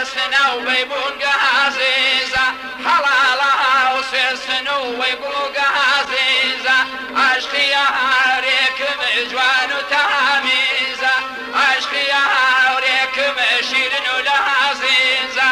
سوێسنە و بەیبوونگە عەزیزە حەڵاڵە و سوێسن و وەیبوونگە عەزیزە عاشقی هاورێکم جوان و تەمیزە عاشقی هاورێکم شیرن و لە عەزیزە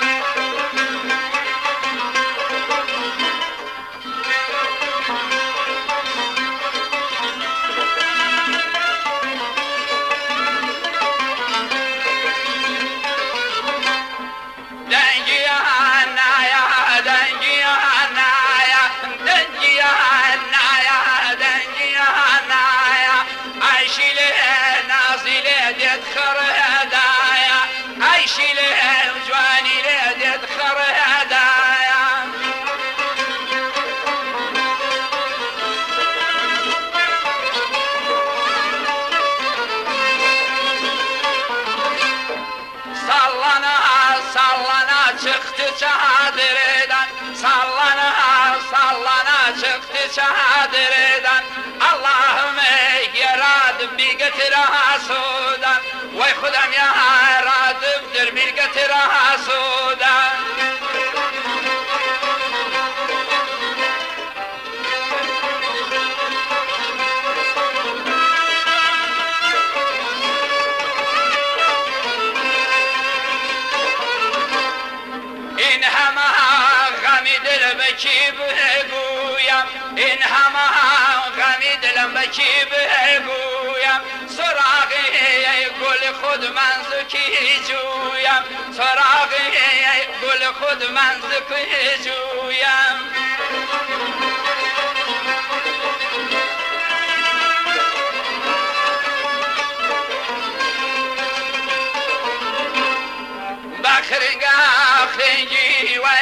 çadırdan sallana sallana çıktı çadırdan Allah'ım yaradım bir getir hasudan vay Khudam yaradımdır bir getir hasudan بکی بگویم این همه غمی دلم بکی بگویم سراغی گل خود من زکی جویم سراغی گل خود من زکی جویم بخرگاه خنگی و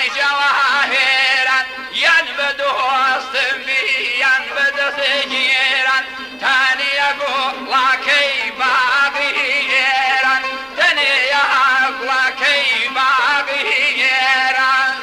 جواهران ین به دوستم بیان به دست گیران تانیا گلاکی باقی ایران تانیا گلاکی باقی ایران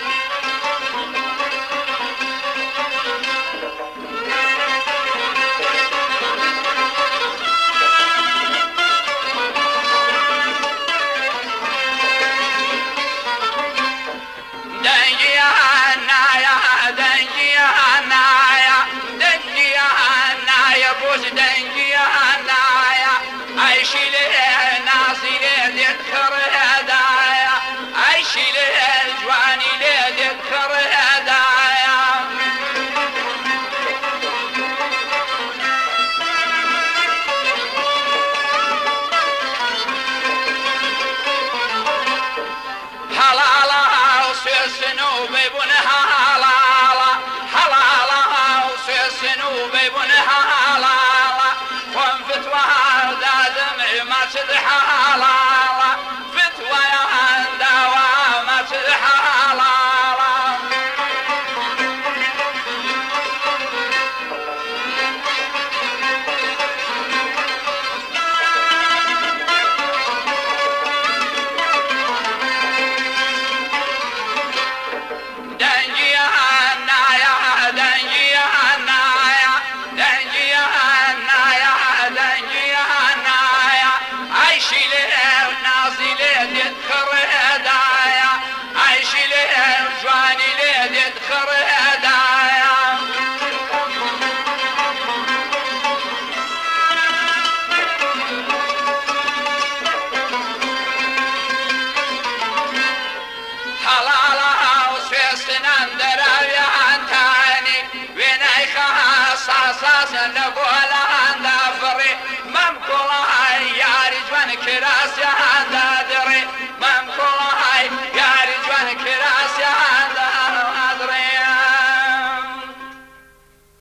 Sasa